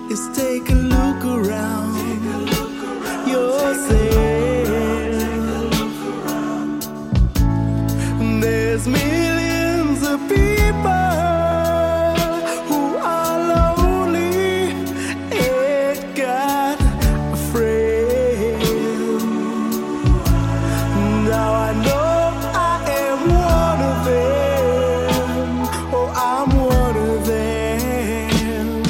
is take a look around yourself. There's millions of people who are lonely and got a friend. Now I know I am one of them. Oh, I'm one of them.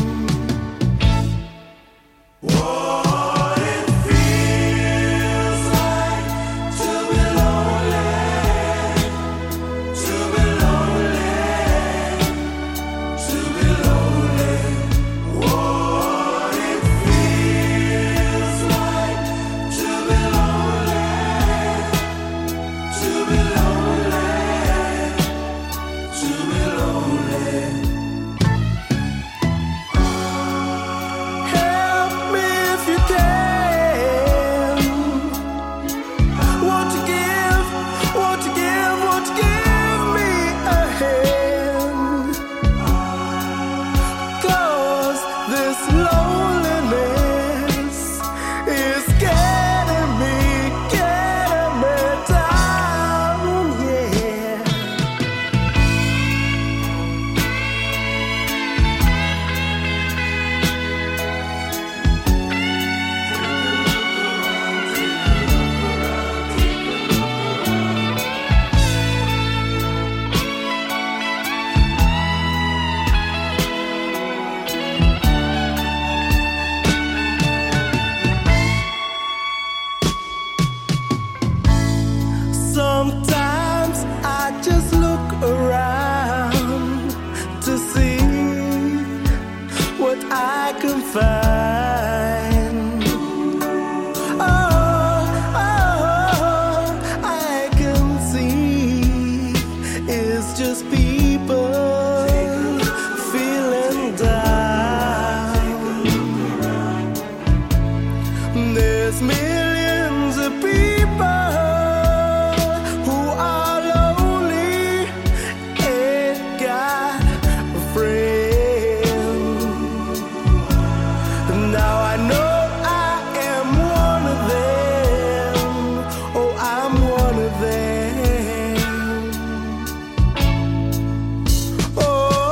What it feels like to be lonely, to be lonely, to be lonely. What it feels like to be lonely, to be lonely, to be lonely. Help me if you can. Won't you give, won't you give, won't you give me a hand? 'Cause this loneliness is getting me down, yeah. Sometimes I just look around to see what I can find. Oh, I can see it's just people feeling down. There's millions of people who are lonely and got a friend. Now I know I am one of them. Oh, I'm one of them. Oh,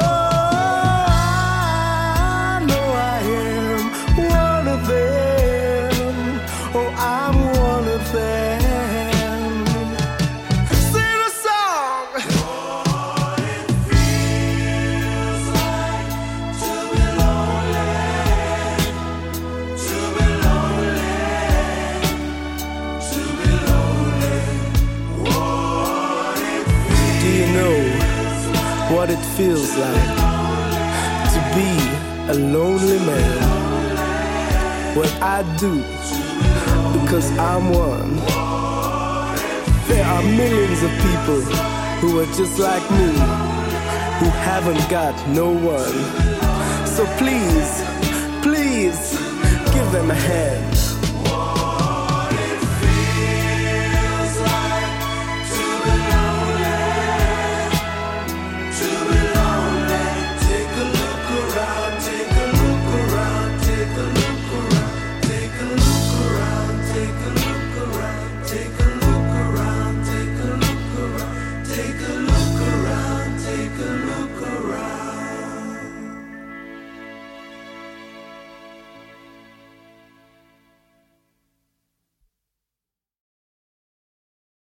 I know I am one of them. Oh, I'm one of them. Sing a song. What it feels like to be lonely, to be lonely, to be lonely. What it feels. Do you know what it feels like to be a lonely man? Well, I do, because I'm one. There are millions of people who are just like me, who haven't got no one. So please, please, give them a hand.